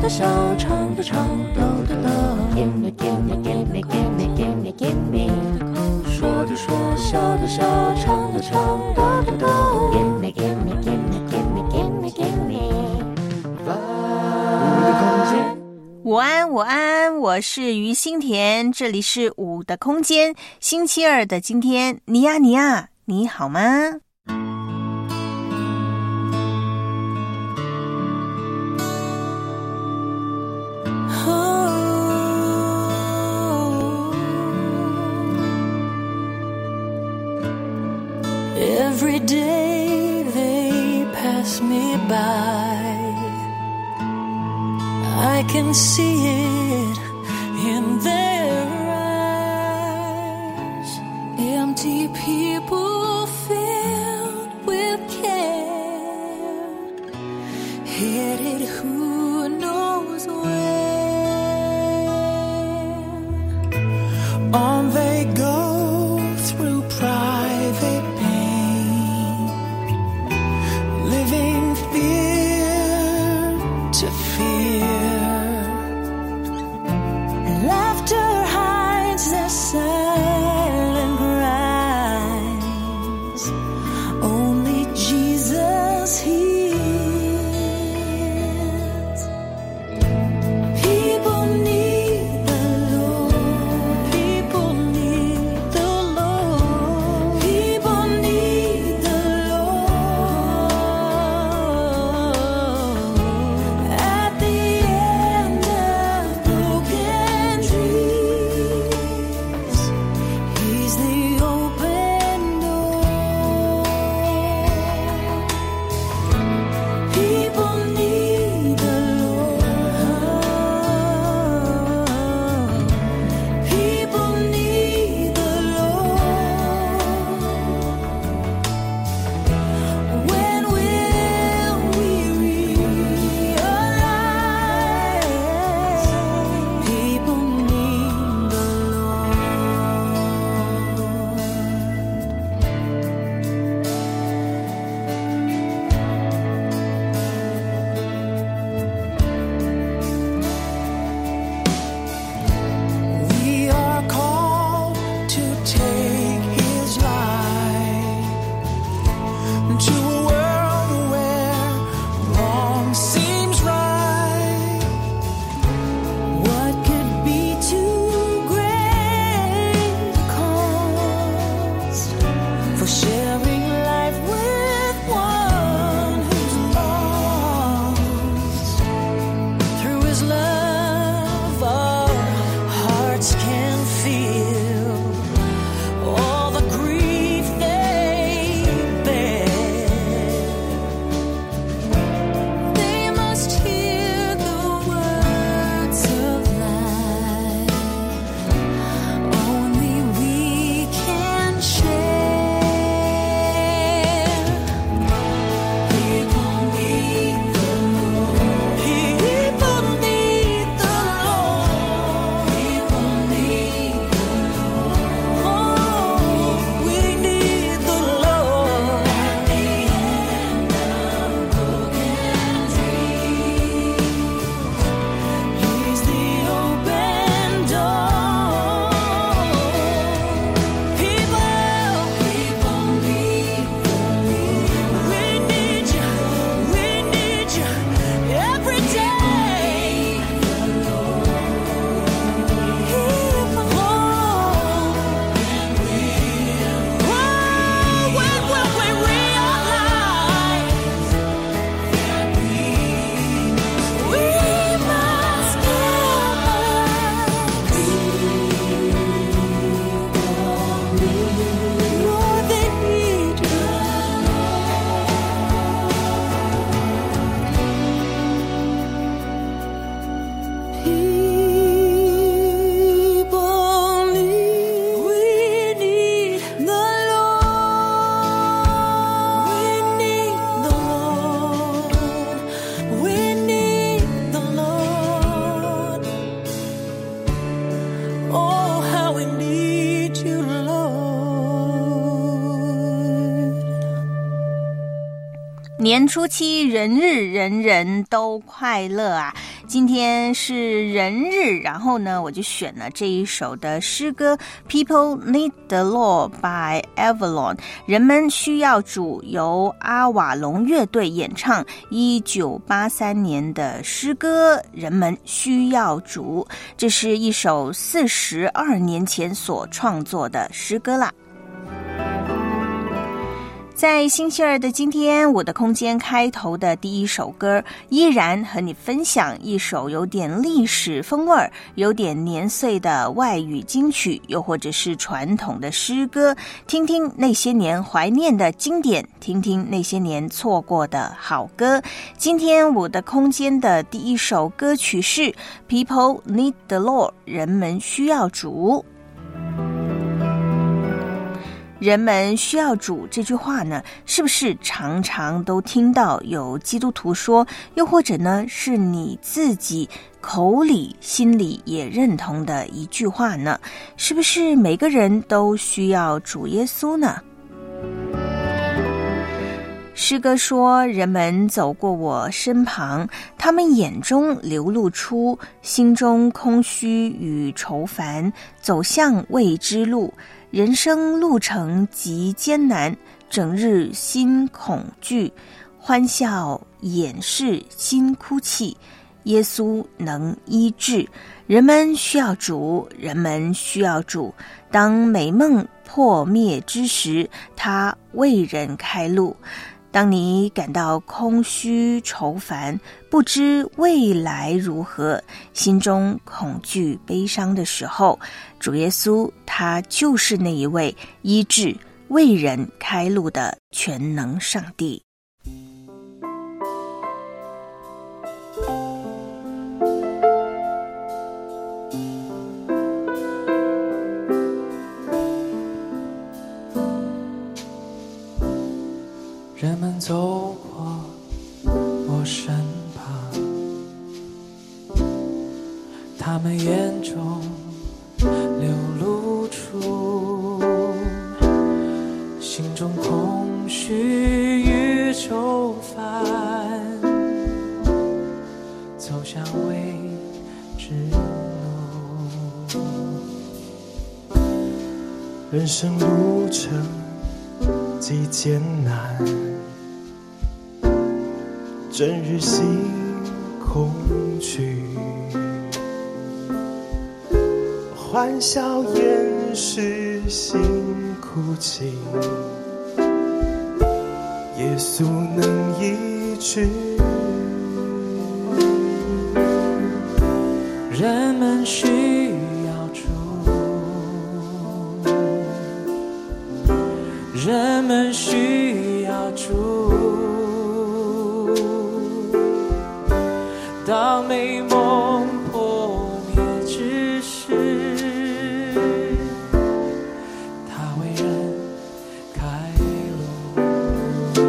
的笑，唱的唱，抖的抖。Gimme, gimme, gimme, gimme, gimme, gimme。说的说，笑的笑，唱的唱，抖的抖。Gimme, gimme, gimme, gimme, gimme, gimme。五的空间。 午安，午安，我是于心田，这里是五的空间。星期二的今天，你呀你呀，你好吗 ？Every day they pass me by, I can see it in their eyes. Empty people filled with care, headed who knows where. On they go through private pain, living fear to fear.Laughter hides their silent cries. Only Jesus hears. 年初七人日，人人都快乐啊！今天是人日，然后呢，我就选了这一首的诗歌 People Need the Lord by Avalon， 人们需要主，由阿瓦隆乐队演唱1983年的诗歌人们需要主，这是一首42年前所创作的诗歌啦。在星期二的今天，我的空间开头的第一首歌，依然和你分享一首有点历史风味、有点年岁的外语金曲，又或者是传统的诗歌，听听那些年怀念的经典，听听那些年错过的好歌。今天我的空间的第一首歌曲是 People Need the Lord， 人们需要主。人们需要主这句话呢，是不是常常都听到有基督徒说，又或者呢是你自己口里心里也认同的一句话呢？是不是每个人都需要主耶稣呢？诗歌说，人们走过我身旁，他们眼中流露出心中空虚与愁烦，走向未知路，人生路程极艰难，整日心恐惧，欢笑掩饰心哭泣，耶稣能医治。人们需要主，人们需要主。当美梦破灭之时，他为人开路。当你感到空虚愁烦，不知未来如何，心中恐惧悲伤的时候，主耶稣他就是那一位医治为人开路的全能上帝。 人们走过我身旁，他们眼中流露出心中空虚与愁烦，走向未知路。人生路程极艰难，整日心恐惧，欢笑掩饰心哭泣，耶稣能医治。人们需要主，人们需要主，当美梦破灭之时，他为人开路。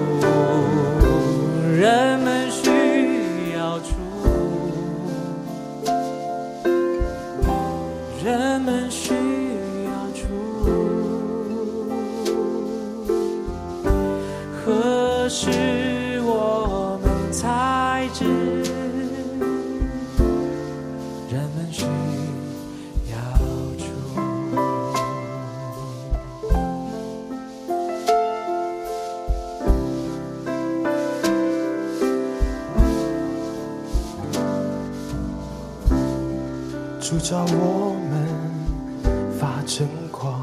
人们需要主，人们需要主，何时我们才知人们需要主？主召我们发真光，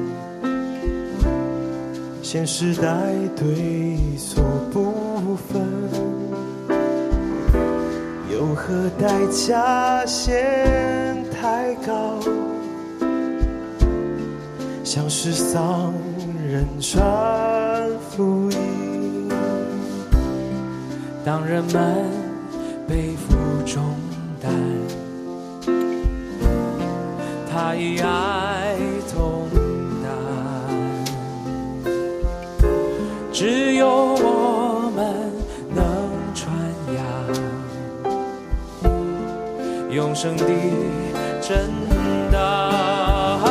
现时代对错不分，有何代价显太高，向世丧人传福音。当人们背负重担，他以爱同担，只有我们能传扬永生的真道。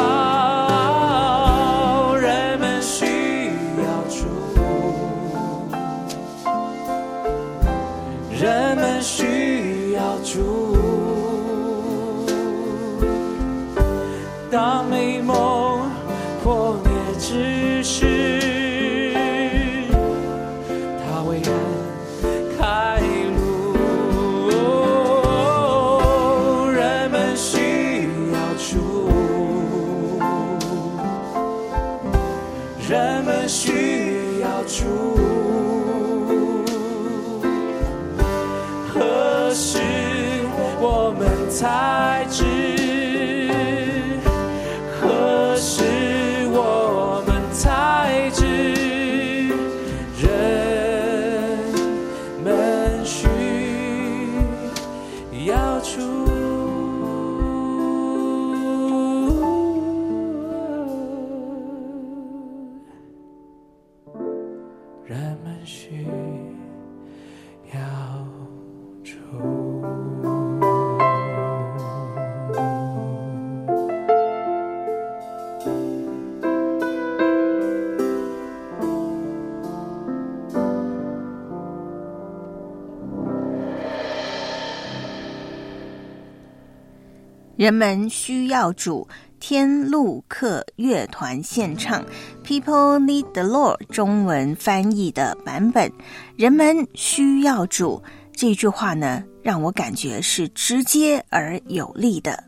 人们需要主， 人们需要主。当美梦破灭之时，他为人开路。人们需要主，人们需要主。何时我们才知？何时我们才知？人们需要主。人们需要主。 人们需要主，天路客乐团献唱 People Need the Lord 中文翻译的版本。人们需要主这句话呢，让我感觉是直接而有力的。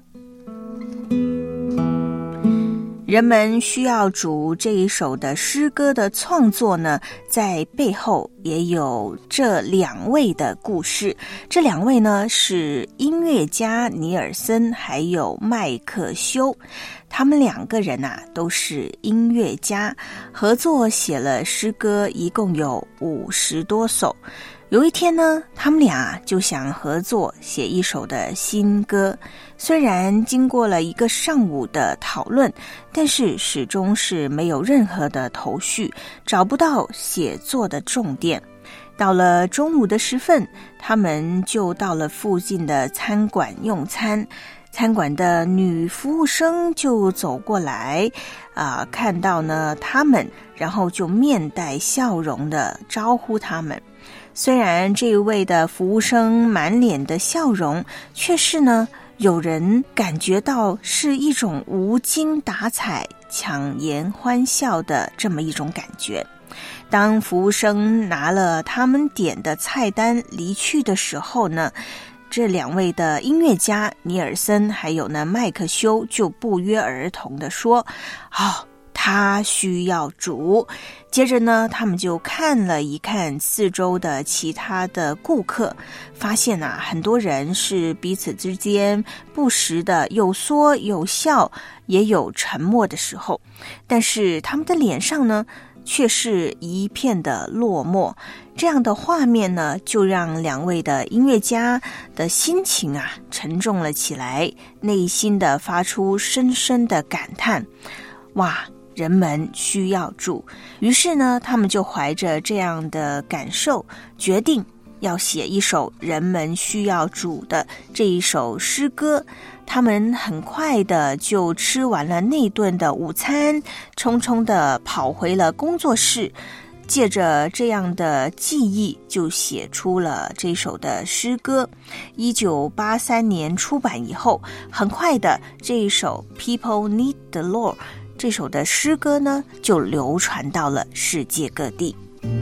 人们需要主这一首的诗歌的创作呢，在背后也有这两位的故事。这两位呢是音乐家尼尔森还有麦克修，他们两个人都是音乐家，合作写了诗歌一共有50多首。有一天呢，他们俩就想合作写一首的新歌。虽然经过了一个上午的讨论，但是始终是没有任何的头绪，找不到写作的重点。到了中午的时分，他们就到了附近的餐馆用餐。餐馆的女服务生就走过来，看到呢他们，然后就面带笑容的招呼他们。虽然这一位的服务生满脸的笑容，却是呢有人感觉到是一种无精打采、强颜欢笑的这么一种感觉。当服务生拿了他们点的菜单离去的时候呢，这两位的音乐家尼尔森还有呢麦克修就不约而同地说，他需要主。接着呢，他们就看了一看四周的其他的顾客，发现很多人是彼此之间不时的有说有笑，也有沉默的时候，但是他们的脸上呢却是一片的落寞。这样的画面呢，就让两位的音乐家的心情沉重了起来，内心的发出深深的感叹，哇，人们需要主。于是呢，他们就怀着这样的感受，决定要写一首人们需要主的这一首诗歌。他们很快的就吃完了那顿的午餐，匆匆的跑回了工作室，借着这样的记忆就写出了这首的诗歌。1983年出版以后，很快的这一首 People Need the Lord 这首的诗歌呢就流传到了世界各地。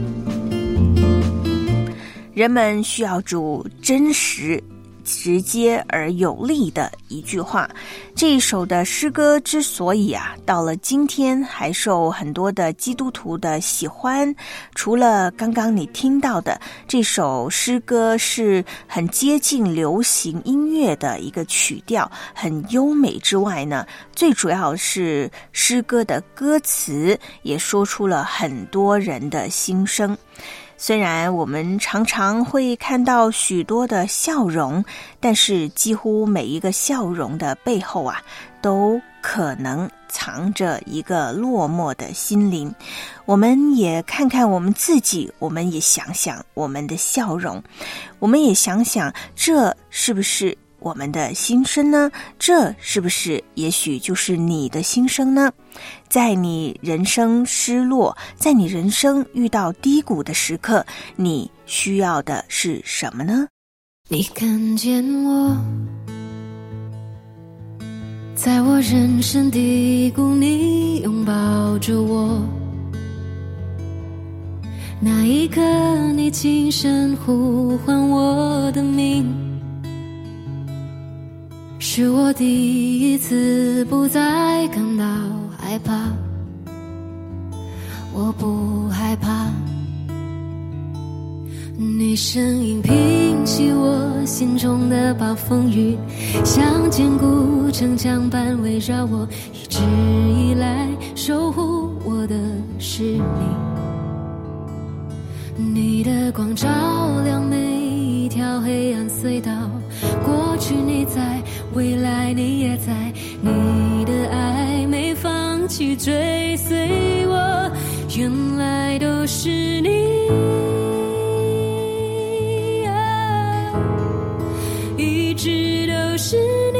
人们需要主，真实直接而有力的一句话。这一首的诗歌之所以到了今天还受很多的基督徒的喜欢，除了刚刚你听到的这首诗歌是很接近流行音乐的一个曲调，很优美之外呢，最主要是诗歌的歌词也说出了很多人的心声。虽然我们常常会看到许多的笑容，但是几乎每一个笑容的背后都可能藏着一个落寞的心灵。我们也看看我们自己，我们也想想我们的笑容，我们也想想这是不是我我们的心声呢？这是不是也许就是你的心声呢？在你人生失落，在你人生遇到低谷的时刻，你需要的是什么呢？ 你看见我，在我人生低谷，你拥抱着我，那一刻你轻声呼唤我的名，是我第一次不再感到害怕，我不害怕，你声音平息我心中的暴风雨，像坚固城墙般围绕我，一直以来守护我的是你的光照亮每一条黑暗隧道，过去你在，未来你也在，你的爱没放弃追随我，原来都是你，一直都是你，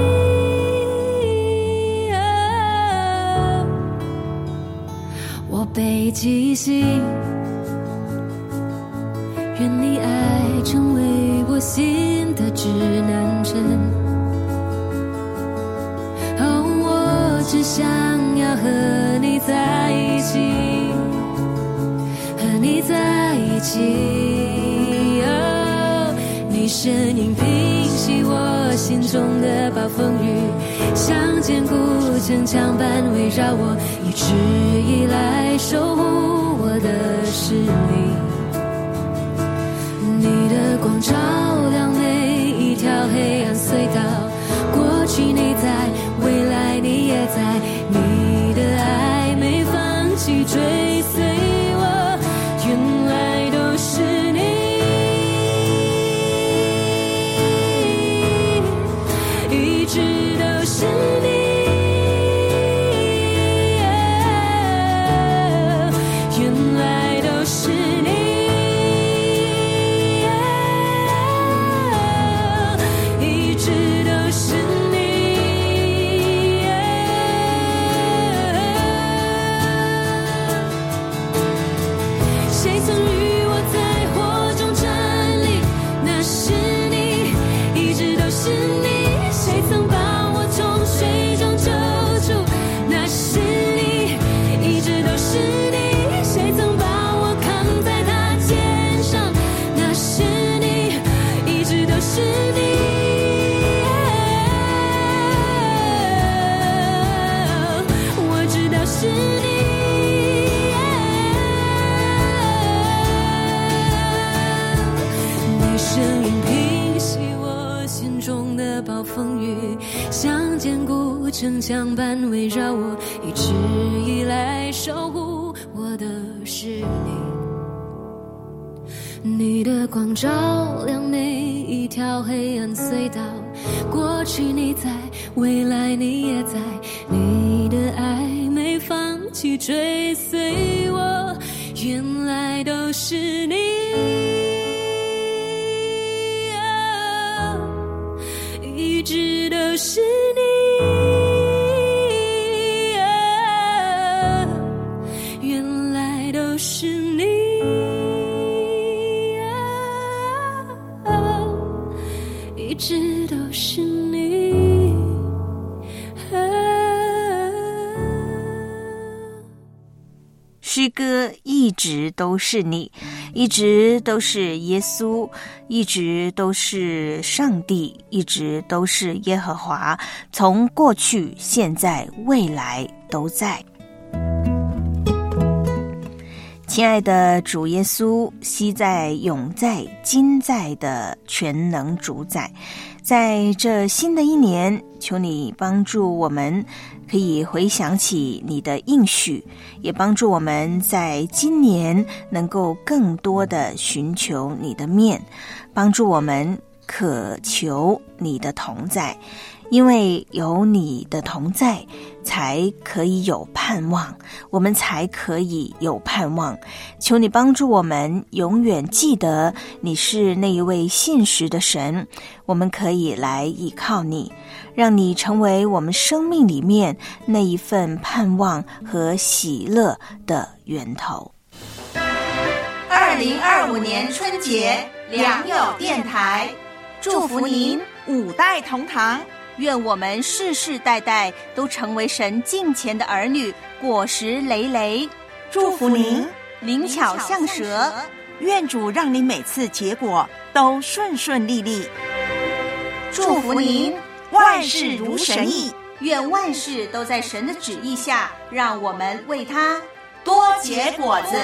我被记醒，愿你爱成为我心的指南针。哦，我只想要和你在一起，和你在一起。哦，你声音平息我心中的暴风雨，像坚固城墙般围绕我，一直以来守护我的是你。你的光照亮每一条黑暗隧道，过去你在，未来你也在，你的爱没放弃追随我，原来都是你，一直都是你，原来都是你，城墙般围绕我，一直以来守护我的是你，你的光照亮每一条黑暗隧道，过去你在，未来你也在，你的爱没放弃追随我，原来都是你，一直都是你，是你，一直都是你。 诗歌一直都是你，一直都是耶稣，一直都是上帝，一直都是耶和华，从过去、现在、未来都在。亲爱的主耶稣，昔在、永在、今在的全能主宰，在这新的一年，求你帮助我们可以回想起你的应许，也帮助我们在今年能够更多的寻求你的面，帮助我们渴求你的同在， 因为有你的同在，才可以有盼望，我们才可以有盼望。求你帮助我们永远记得你是那一位信实的神，我们可以来依靠你，让你成为我们生命里面那一份盼望和喜乐的源头。 2025年春节，良友电台祝福您五代同堂， 愿我们世世代代都成为神敬虔的儿女，果实累累。 祝福您灵巧像蛇， 愿主让你每次结果都顺顺利利。祝福您万事如神意， 愿万事都在神的旨意下，让我们为他多结果子。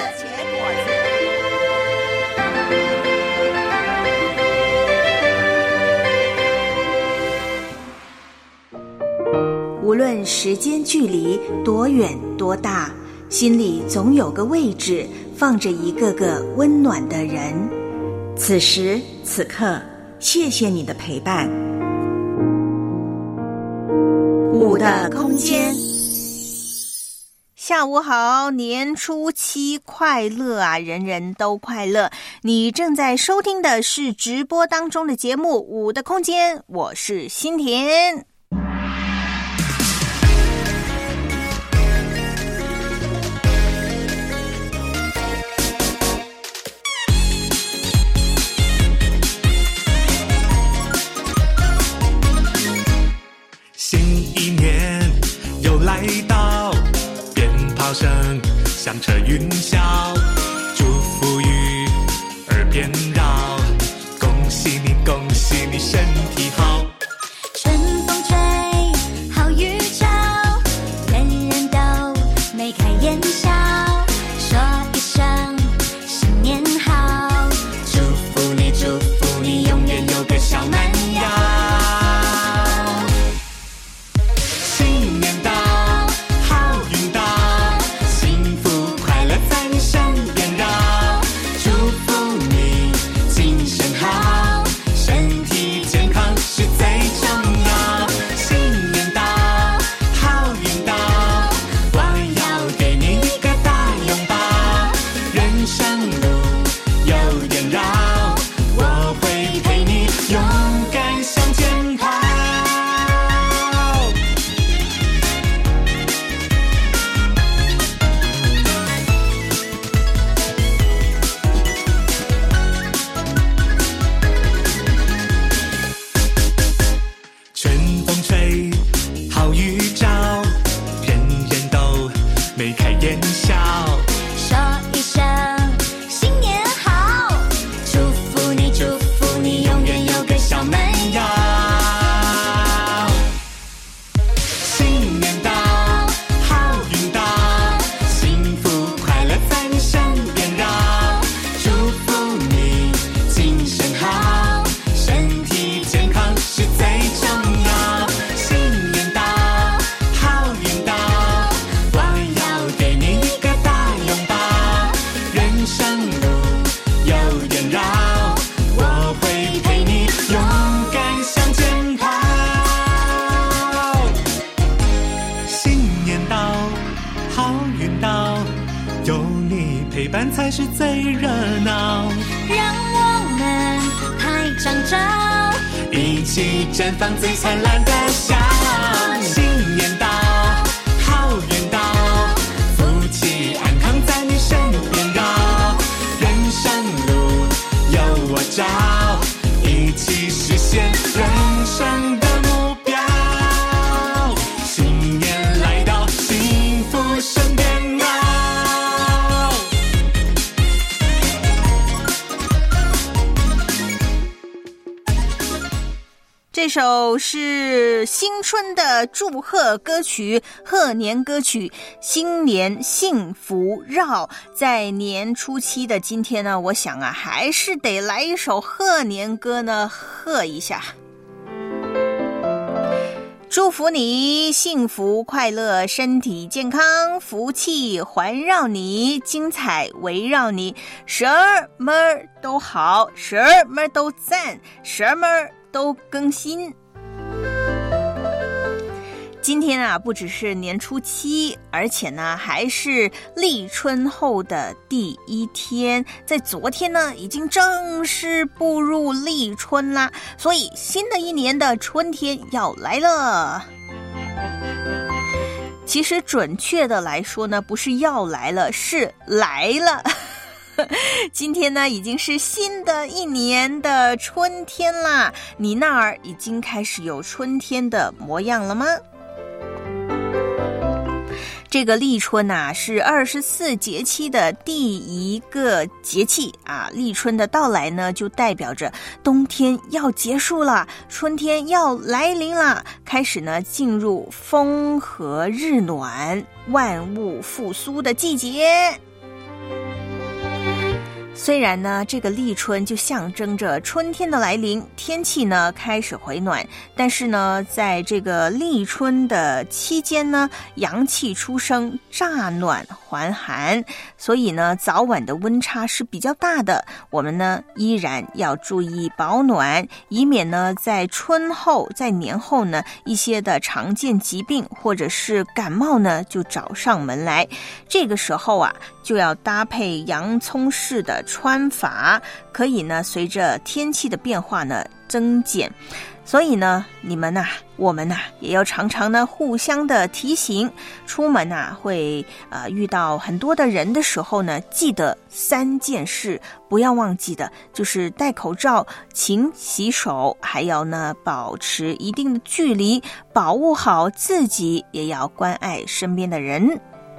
无论时间距离多远多大，心里总有个位置放着一个个温暖的人。 此时此刻，谢谢你的陪伴。五的空间。 下午好，年初7快乐啊，人人都快乐。你正在收听的是直播当中的节目《五的空间》，我是心田。 新一年又来到，鞭炮声响彻云霄，祝福语耳边绕，恭喜你恭喜你身体好。 春风吹，好预兆，人人都眉开眼笑，说一声新年好， 祝福你祝福你永远有个小蛮腰。才是最热闹， 让我们拍张照， 一起绽放最灿烂的笑。新年到，好运到，福气安康在你身边绕，人生路有我照，一起实现人生的目标。新年来到，幸福身边。 这首是新春的祝贺歌曲，贺年歌曲，新年幸福绕。在年初7的今天呢，我想啊，还是得来一首贺年歌呢，贺一下。祝福你幸福快乐，身体健康，福气环绕你，精彩围绕你，什么都好，什么都赞，什么都更新。 今天啊，不只是年初7，而且呢，还是立春后的第1天。在昨天呢，已经正式步入立春啦，所以新的一年的春天要来了。其实准确的来说呢，不是要来了，是来了。今天呢，已经是新的一年的春天啦，你那儿已经开始有春天的模样了吗？这个立春啊，是24节气的第一个节气啊。立春的到来呢，就代表着冬天要结束了，春天要来临了，开始呢进入风和日暖、万物复苏的季节。虽然呢，这个立春就象征着春天的来临，天气呢开始回暖，但是呢，在这个立春的期间呢，阳气初生，乍暖还寒，所以呢，早晚的温差是比较大的。我们呢，依然要注意保暖，以免呢，在春后、在年后呢，一些的常见疾病或者是感冒呢，就找上门来。这个时候啊，就要搭配洋葱式的穿法，可以呢随着天气的变化呢增减。所以呢，你们呐，我们呐，也要常常呢互相的提醒，出门呐会遇到很多的人的时候呢，记得3件事不要忘记的，就是戴口罩、勤洗手，还要呢保持一定的距离，保护好自己，也要关爱身边的人。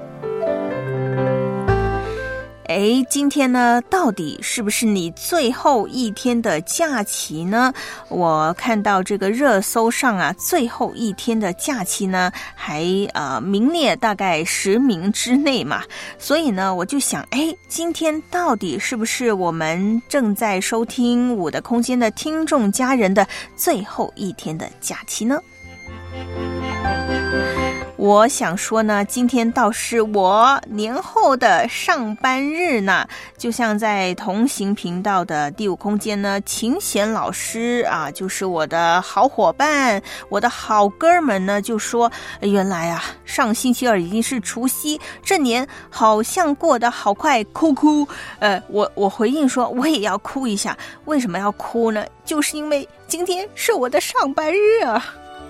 今天呢，到底是不是你最后一天的假期呢？我看到这个热搜上啊，最后一天的假期呢，还名列大概10名之内嘛。所以呢，我就想，今天到底是不是我们正在收听我的空间的听众家人的最后一天的假期呢？我想说呢，今天倒是我年后的上班日呢。就像在同行频道的第5空间呢，秦贤老师啊，就是我的好伙伴，我的好哥们呢，就说原来啊，上星期2已经是除夕，这年好像过得好快，哭哭。我回应说，我也要哭一下。为什么要哭呢？就是因为今天是我的上班日啊。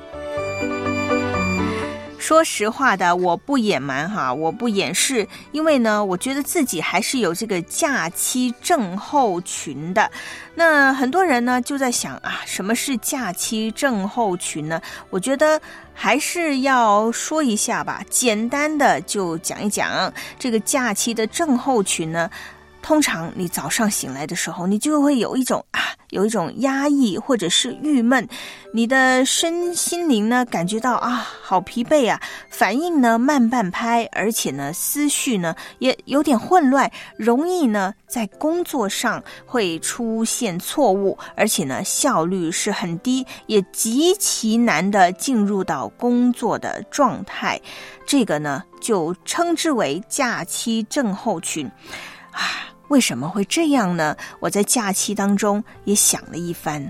说实话的，我不隐瞒哈，我不掩饰，因为呢，我觉得自己还是有这个假期症候群的。那很多人呢就在想啊，什么是假期症候群呢？我觉得还是要说一下吧，简单的就讲一讲这个假期的症候群呢。通常你早上醒来的时候，你就会有一种压抑或者是郁闷，你的身心灵呢感觉到好疲惫啊，反应呢慢半拍，而且呢思绪呢也有点混乱，容易呢在工作上会出现错误，而且呢效率是很低，也极其难的进入到工作的状态。这个呢就称之为假期症候群为什么会这样呢？我在假期当中也想了一番。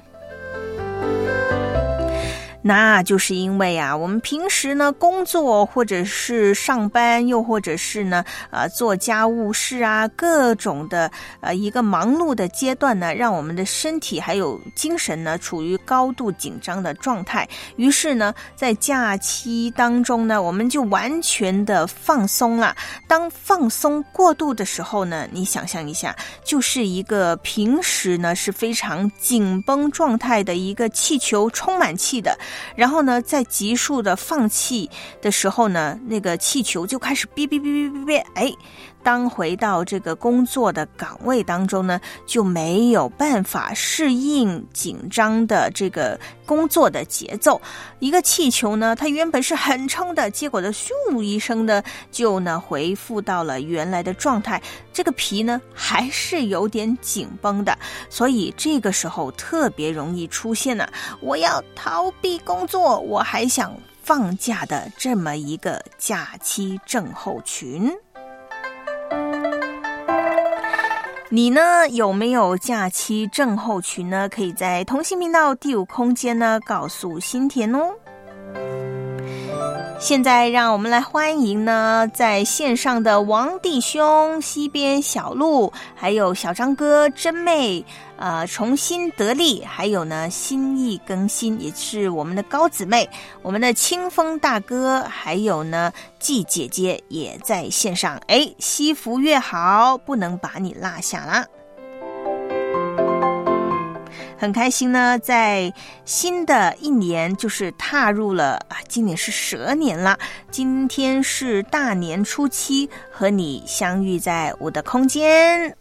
那就是因为我们平时呢工作或者是上班，又或者是呢做家务事啊，各种的一个忙碌的阶段呢，让我们的身体还有精神呢处于高度紧张的状态。于是呢，在假期当中呢，我们就完全的放松了。当放松过度的时候呢，你想象一下，就是一个平时呢是非常紧绷状态的一个气球，充满气的。然后呢，在急速的放气的时候呢，那个气球就开始哔哔哔哔哔哔，当回到这个工作的岗位当中呢，就没有办法适应紧张的这个工作的节奏。一个气球呢，它原本是很撑的，结果的咻一声的就呢回复到了原来的状态，这个皮呢还是有点紧绷的，所以这个时候特别容易出现我要逃避工作，我还想放假的这么一个假期症候群。你呢有没有假期症候群呢？可以在同心频道第5空间呢告诉新田哦。 现在让我们来欢迎呢，在线上的王弟兄、西边小鹿，还有小张哥、真妹，重新得力，还有呢心意更新，也是我们的高姊妹，我们的清风大哥，还有呢季姐姐也在线上。惜福越好，不能把你落下啦。很开心呢，在新的一年就是踏入了今年是蛇年了，今天是大年初七，和你相遇在我的空间。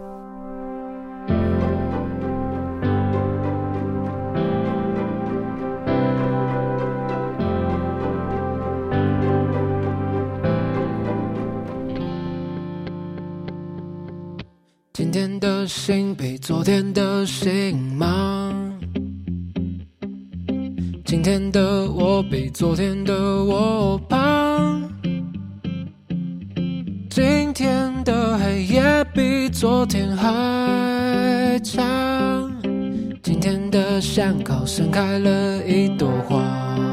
今天的心比昨天的心忙，今天的我比昨天的我胖，今天的黑夜比昨天还长，今天的巷口盛开了一朵花，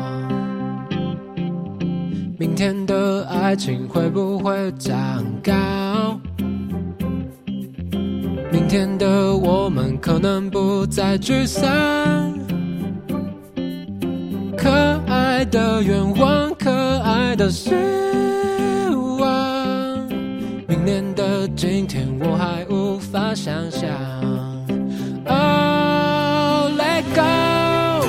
明天的爱情会不会长高，明天的我们可能不再沮丧，可爱的愿望，可爱的希望，明年的今天我还无法想象。Oh, let go，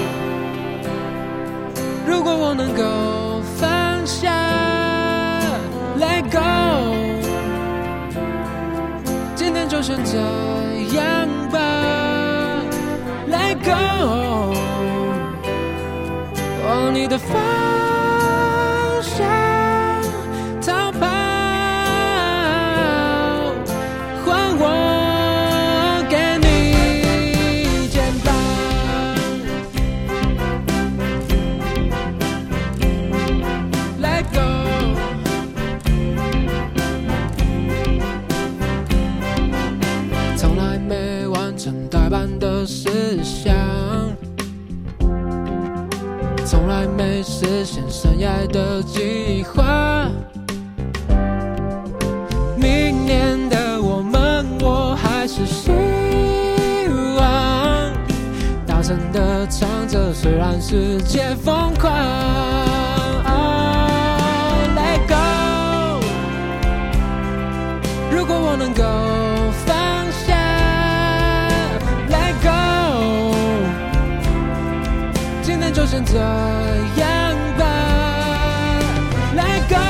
如果我能够放下 Let go，今天就选择样吧 Let go， 往你的方向逃跑，换我给你肩膀 Let go，从来没完成代办的事项，从来没实现生涯的计划，明年的我们，我还是希望大声地唱着，虽然世界疯狂。Oh, let go， 如果我能够放下 Let go， 今天就选择样吧 Let go，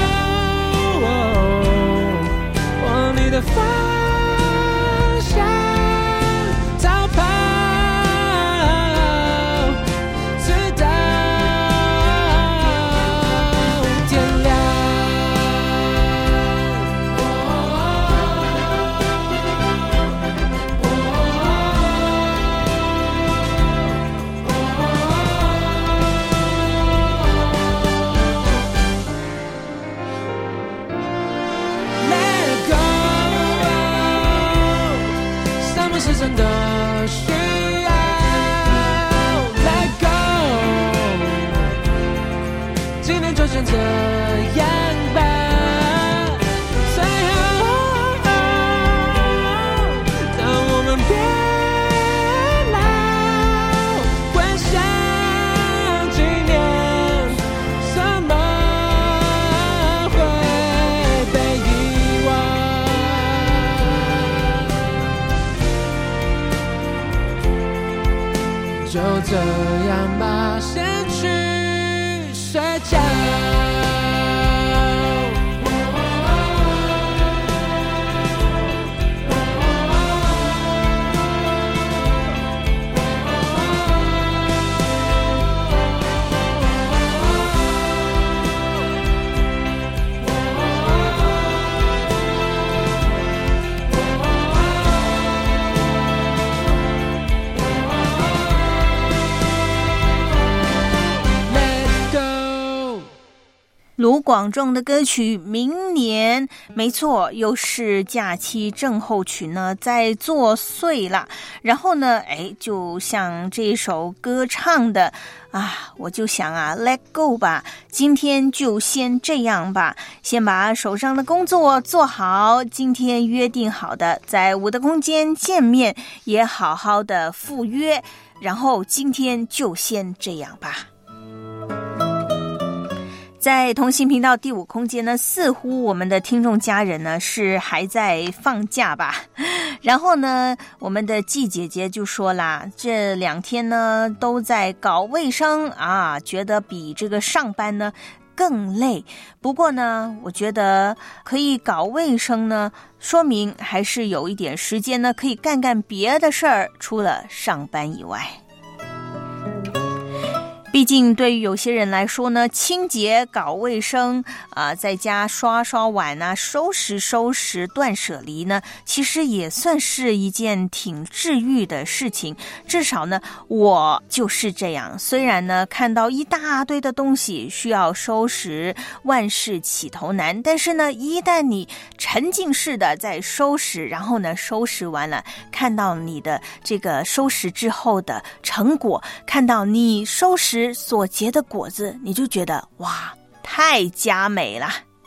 往你的方向逃跑，直到天亮。Let go， 什么是真的需要 Let go， 今天就选择样吧，最后当我们变老，回想今年，什么会被遗忘，就这样吧，先去睡觉。Let go， 如果我能够放下 Let go， 今天就选择样吧 Let go， 往你的方向逃跑，换我给你肩膀 Let go， 如果我能够放下 Let go， 今天就选择样吧 Let go， 往你的方向逃跑，换我给你肩膀 Let go， 广仲的歌曲《明年》，没错，又是假期症候群呢在作祟了。然后呢，就像这首歌唱的啊，我就想啊 ，Let go 吧，今天就先这样吧，先把手上的工作做好。今天约定好的，在我的空间见面，也好好的赴约。然后今天就先这样吧。在同行频道第5空间呢，似乎我们的听众家人呢是还在放假吧。然后呢，我们的季姐姐就说啦，这2天呢都在搞卫生啊，觉得比这个上班呢更累。不过呢，我觉得可以搞卫生呢，说明还是有一点时间呢，可以干干别的事儿，除了上班以外。毕竟对于有些人来说呢，清洁搞卫生在家刷刷碗啊，收拾断舍离呢，其实也算是一件挺治愈的事情。至少呢，我就是这样。虽然呢看到一大堆的东西需要收拾，万事起头难，但是呢，一旦你沉浸式的在收拾，然后呢收拾完了，看到你的这个收拾之后的成果，看到你收拾所结的果子，你就觉得哇，太佳美了，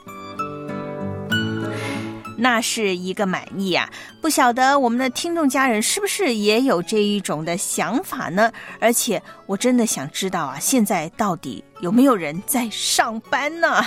那是一个满意啊。不晓得我们的听众家人是不是也有这一种的想法呢？而且我真的想知道啊，现在到底有没有人在上班呢？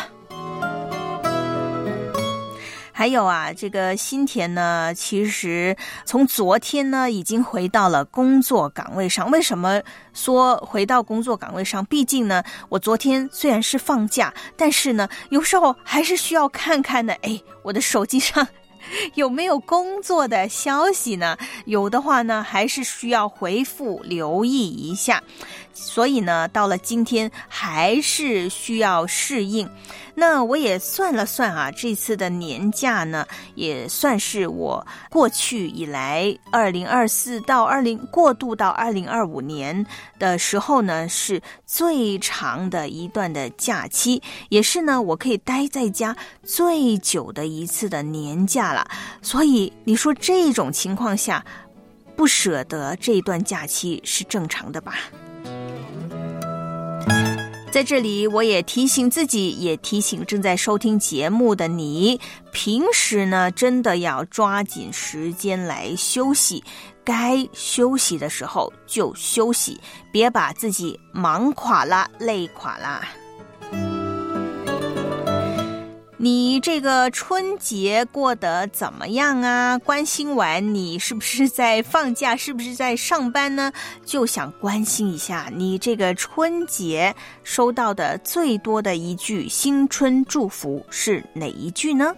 还有啊，这个新田呢，其实从昨天呢已经回到了工作岗位上。为什么说回到工作岗位上？毕竟呢，我昨天虽然是放假，但是呢，有时候还是需要看看的。我的手机上有没有工作的消息呢？有的话呢，还是需要回复留意一下。所以呢，到了今天还是需要适应。那我也算了算啊，这次的年假呢，也算是我过去以来2024到过渡到2025年的时候呢，是最长的一段的假期，也是呢我可以待在家最久的一次的年假了。所以你说这种情况下不舍得这段假期是正常的吧？在这里我也提醒自己，也提醒正在收听节目的你，平时呢真的要抓紧时间来休息，该休息的时候就休息，别把自己忙垮了，累垮了。你这个春节过得怎么样啊？关心完你是不是在放假，是不是在上班呢？就想关心一下你这个春节收到的最多的一句新春祝福是哪一句呢？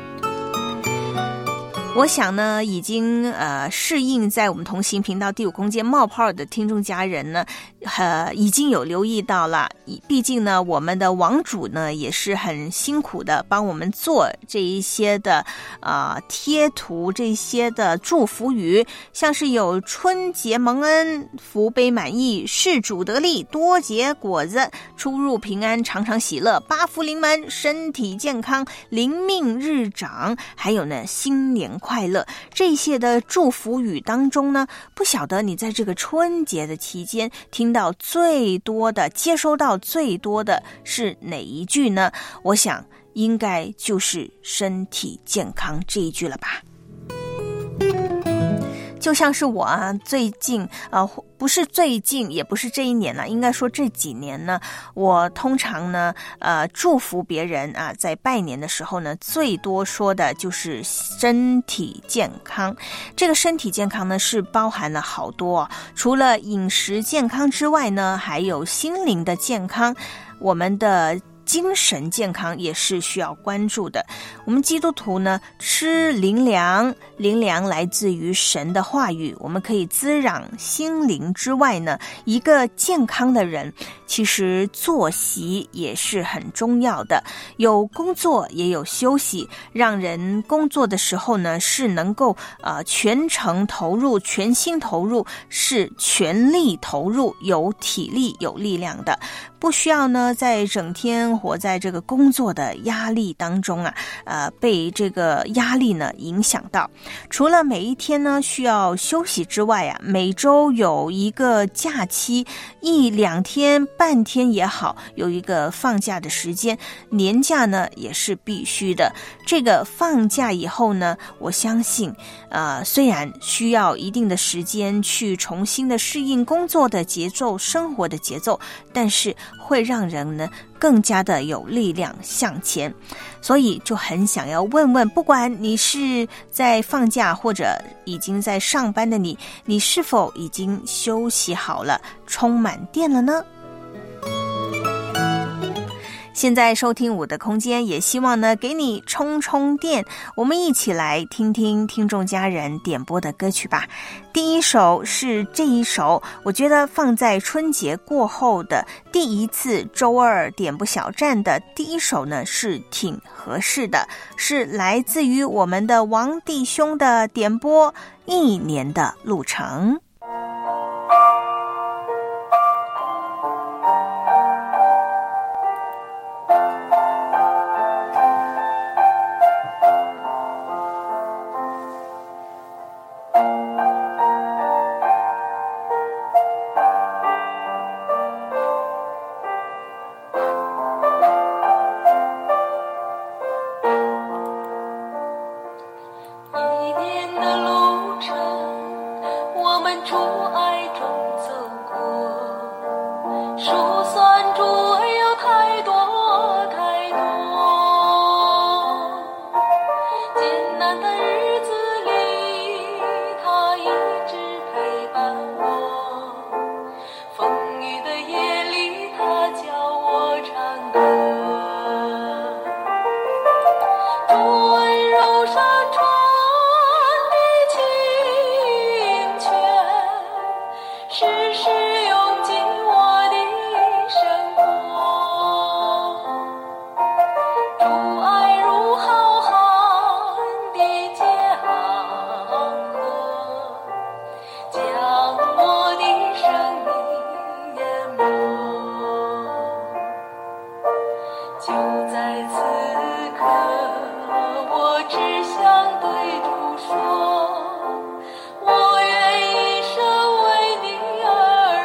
我想呢，已经适应在我们同行频道第5空间冒泡的听众家人呢，已经有留意到了。毕竟呢，我们的网主呢也是很辛苦的帮我们做这一些的贴图，这些的祝福语，像是有春节蒙恩、福杯满溢、事主得力、多结果子、出入平安、常常喜乐、八福临门、身体健康、灵命日长，还有呢新年快乐，这些的祝福语当中呢，不晓得你在这个春节的期间听到最多的、接收到最多的是哪一句呢？我想应该就是身体健康这一句了吧。就像是我最近不是最近，也不是这一年了，应该说这几年呢，我通常呢祝福别人在拜年的时候呢，最多说的就是身体健康。这个身体健康呢是包含了好多除了饮食健康之外呢，还有心灵的健康，我们的精神健康也是需要关注的。我们基督徒呢，吃灵粮，灵粮来自于神的话语，我们可以滋养心灵之外呢，一个健康的人其实作息也是很重要的，有工作也有休息，让人工作的时候呢是能够全程投入、全心投入，是全力投入，有体力有力量的。 不需要呢在整天活在这个工作的压力当中啊，被这个压力呢影响到。除了每一天呢需要休息之外啊，每周有一个假期，1-2天、半天也好，有一个放假的时间，年假呢也是必须的。这个放假以后呢，我相信虽然需要一定的时间去重新的适应工作的节奏、生活的节奏，但是会让人呢更加的有力量向前。所以就很想要问问，不管你是在放假或者已经在上班的你是否已经休息好了，充满电了呢？现在收听我的空间，也希望呢给你充充电。我们一起来听听听众家人点播的歌曲吧。第一首是这一首，我觉得放在春节过后的第一次周二点播小站的第一首呢是挺合适的，是来自于我们的王弟兄的点播《1年的路程》。 我愿一生为你而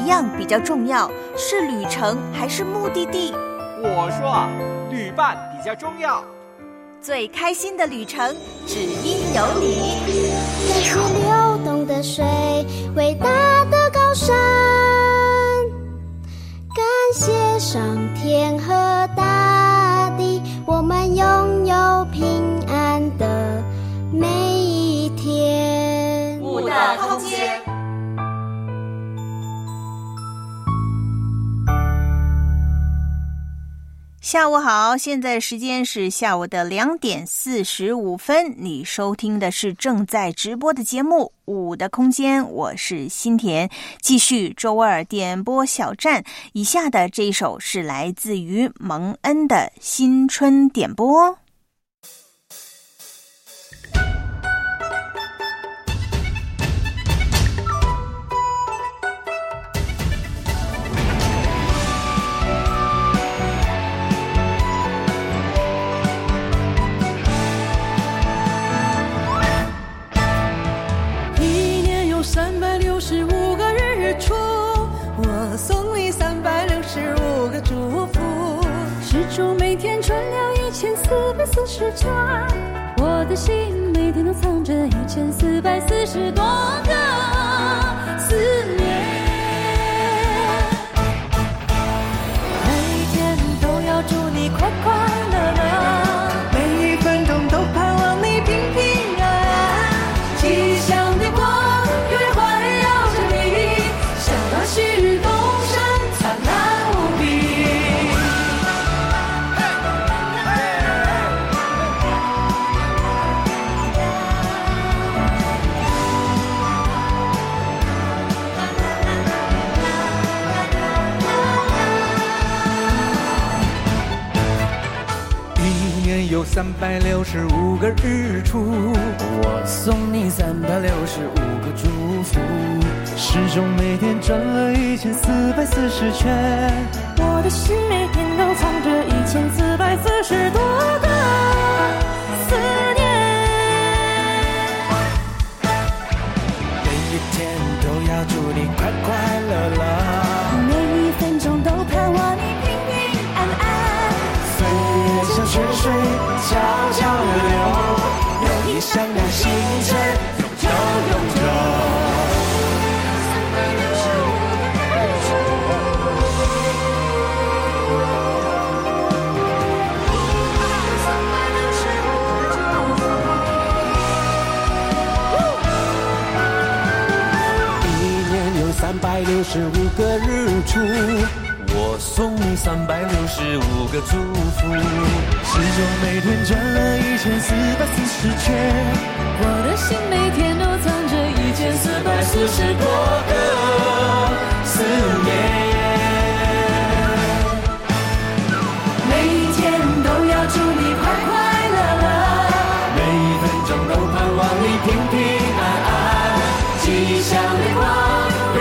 样比较重要？是旅程还是目的地？ 我说，旅伴比较重要。 最开心的旅程，只因有你。 感谢流动的水，伟大的高山，感谢上天和大地，我们拥有平安的每一天。 我的空间。 下午好，现在时间是下午的2点45分，你收听的是正在直播的节目《我的空间》，我是新田，继续周二点播小站。以下的这一首是来自于蒙恩的新春点播。 365个日出，我送你365个祝福。时钟每天转了1440圈，我的心每天都藏着1440多个思念。每天都要祝你快快乐乐，每一分钟都盼望你平平安安，吉祥的光是东山灿烂无比。 一年有365个日出， 我送你365个祝福。时钟每天转了1440圈， 我的心每天都藏着1440多个思念。 每一天都要祝你快快乐乐， 每一分钟都盼望你平平安安。 岁月像泉水悄悄地流，有你想让星辰永久永久。365个日出，我送你365个祝福。时钟每天转了1440圈， 我的心每天都藏着1440多个思念。每一天都要祝你快快乐乐， 每一分钟都盼望你平平安安， 吉祥的光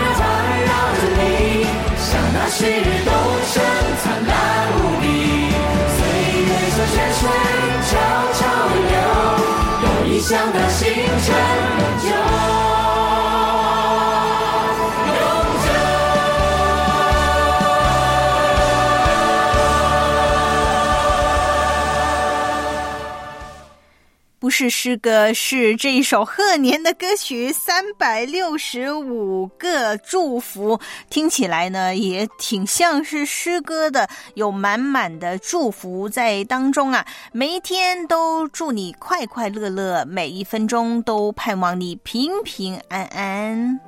那是东山灿烂无比，岁月像泉水悄悄地流，有理想的星辰永久。 不是诗歌，是这一首贺年的歌曲365个祝福，听起来呢也挺像是诗歌的，有满满的祝福在当中啊。每一天都祝你快快乐乐，每一分钟都盼望你平平安安。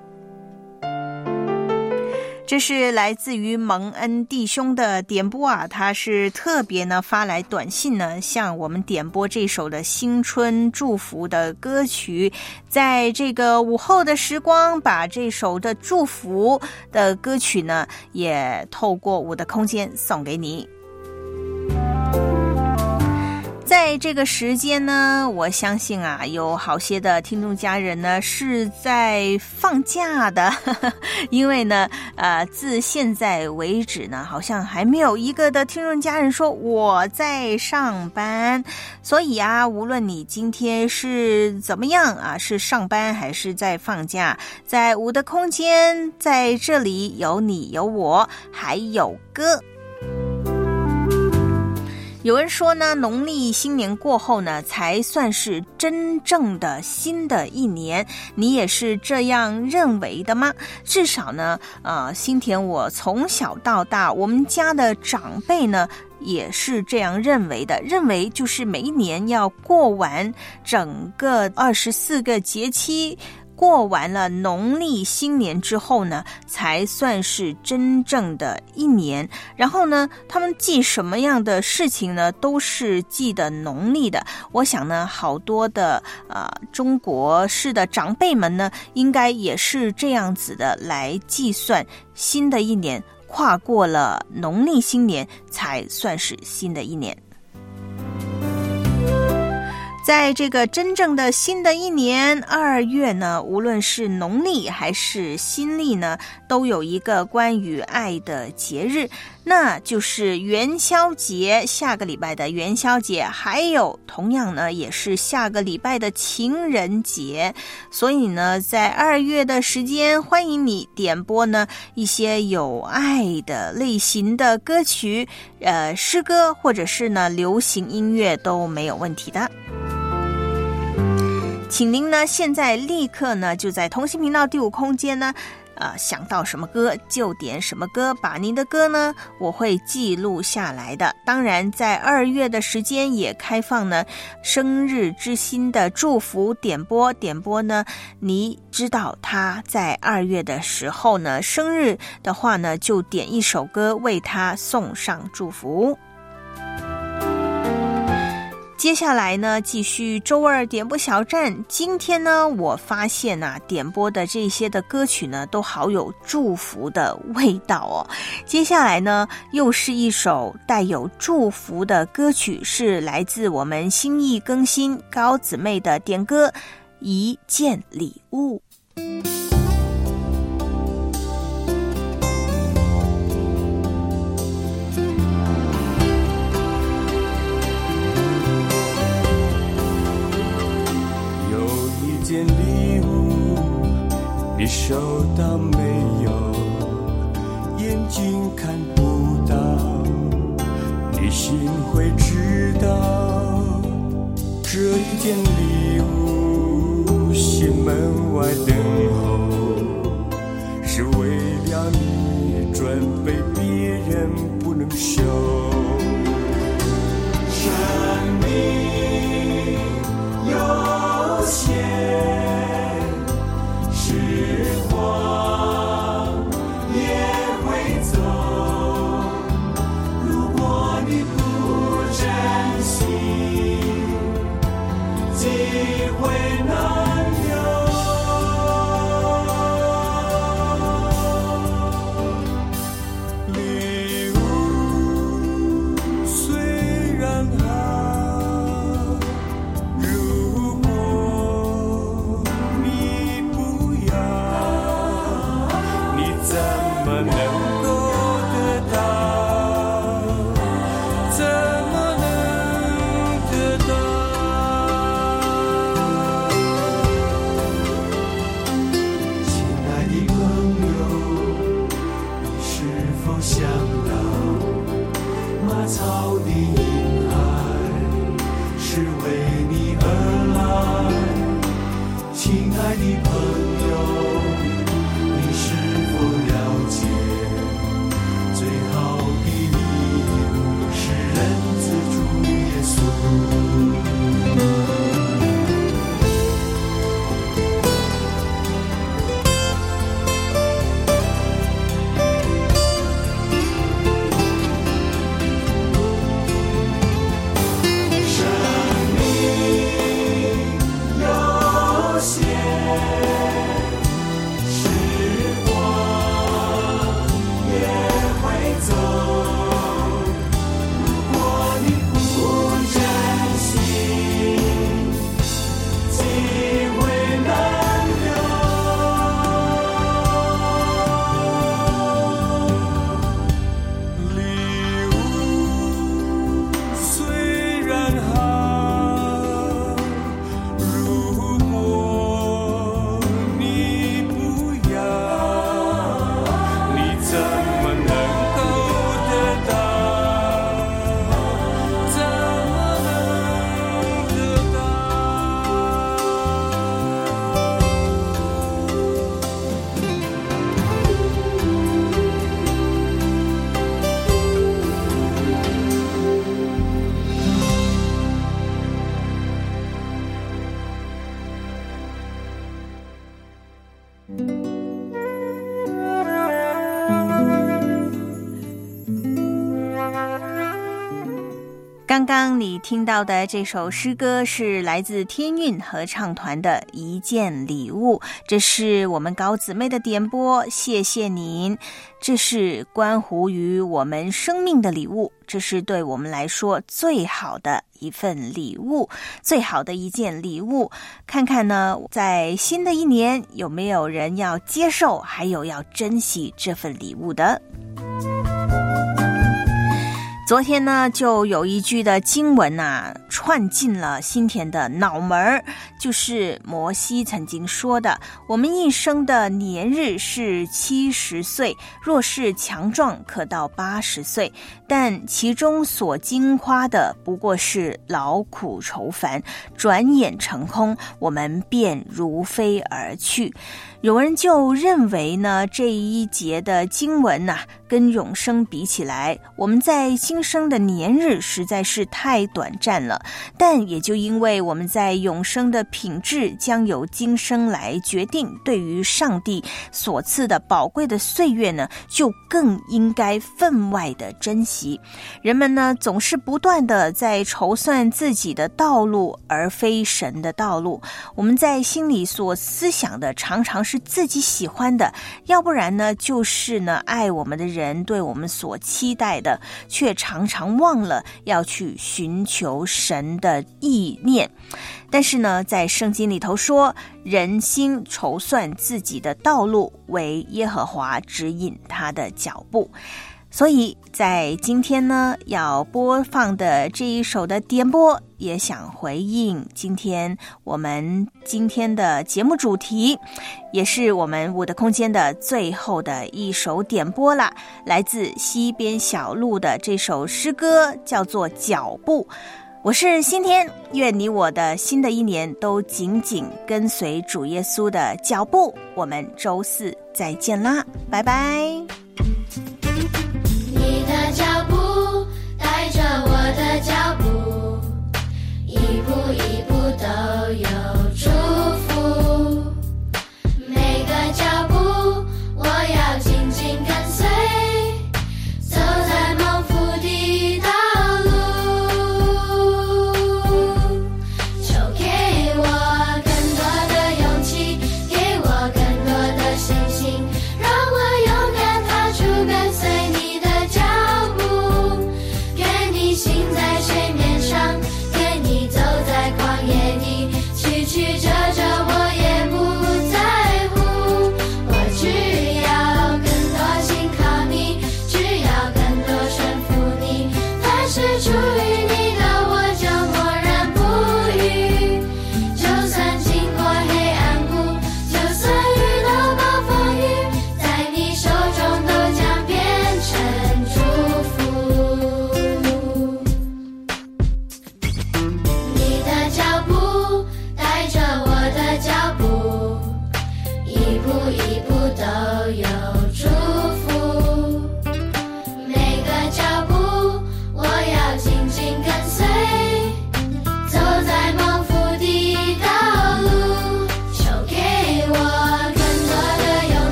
这是来自于蒙恩弟兄的点播啊，他是特别呢发来短信呢，向我们点播这首的新春祝福的歌曲，在这个午后的时光，把这首的祝福的歌曲呢，也透过我的空间送给你。在在这个时间呢，我相信啊，有好些的听众家人呢是在放假的，因为呢，自现在为止呢，好像还没有一个的听众家人说我在上班。所以啊，无论你今天是怎么样啊，是上班还是在放假，在我的空间，在这里有你有我，还有歌。有人说呢，农历新年过后呢，才算是真正的新的一年。你也是这样认为的吗？至少呢，新田我从小到大，我们家的长辈呢，也是这样认为的，认为就是每一年要过完整个24个节气，过完了农历新年之后呢，才算是真正的一年。然后呢，他们记什么样的事情呢，都是记的农历的。我想呢，好多的中国式的长辈们呢，应该也是这样子的来计算新的一年，跨过了农历新年才算是新的一年。在这个真正的新的一年2月呢，无论是农历还是新历呢，都有一个关于爱的节日，那就是元宵节，下个礼拜的元宵节，还有同样呢也是下个礼拜的情人节。所以呢，在2月的时间，欢迎你点播呢一些有爱的类型的歌曲，诗歌或者是呢流行音乐都没有问题的。请您呢现在立刻呢就在同心频道第5空间呢想到什么歌就点什么歌，把您的歌呢我会记录下来的。当然在2月的时间也开放呢生日之星的祝福点播呢，你知道他在2月的时候呢生日的话呢，就点一首歌为他送上祝福。接下来呢，继续周二点播小站。今天呢，我发现啊，点播的这些的歌曲呢，都好有祝福的味道哦。接下来呢，又是一首带有祝福的歌曲，是来自我们新意更新高姊妹的点歌《一件礼物》。 件礼物你收到没有？眼睛看不到，你心会知道。这一件礼物心门外等候，是为了你准备，别人不能收。生命有限，时光也会走，如果你不珍惜，机会难留。礼物虽然好，如果你不要，你怎么能够得到？怎么能得到？亲爱的朋友，你是否想到马槽的婴孩是为你而来？亲爱的朋友，你是否了解，最好的礼物是人子主耶稣。有限，时光也会走，如果你不珍刚你听到的这首诗歌是来自天韵合唱团的一件礼物，这是我们高姊妹的点播，谢谢您。这是关乎于我们生命的礼物，这是对我们来说最好的一份礼物，最好的一件礼物。看看呢，在新的一年有没有人要接受，还有要珍惜这份礼物的。昨天呢，就有一句的经文啊，串进了新田的脑门，就是摩西曾经说的：我们一生的年日是70岁，若是强壮，可到80岁，但其中所经夸的不过是劳苦愁烦，转眼成空，我们便如飞而去。有人就认为呢，这一节的经文啊，跟永生比起来，我们在今生的年日实在是太短暂了，但也就因为我们在永生的品质将由今生来决定，对于上帝所赐的宝贵的岁月呢，就更应该分外的珍惜。人们呢，总是不断的在筹算自己的道路，而非神的道路。我们在心里所思想的常常是自己喜欢的，要不然呢，就是呢，爱我们的人对我们所期待的，却常常忘了要去寻求神的意念。但是呢，在圣经里头说，人心筹算自己的道路，为耶和华指引他的脚步。所以在今天呢，要播放的这一首的点播，也想回应我们今天的节目主题，也是我们我的空间的最后的一首点播啦，来自西边小路的这首诗歌，叫做脚步。我是新天，愿你我的新的一年都紧紧跟随主耶稣的脚步。我们周四再见啦，拜拜。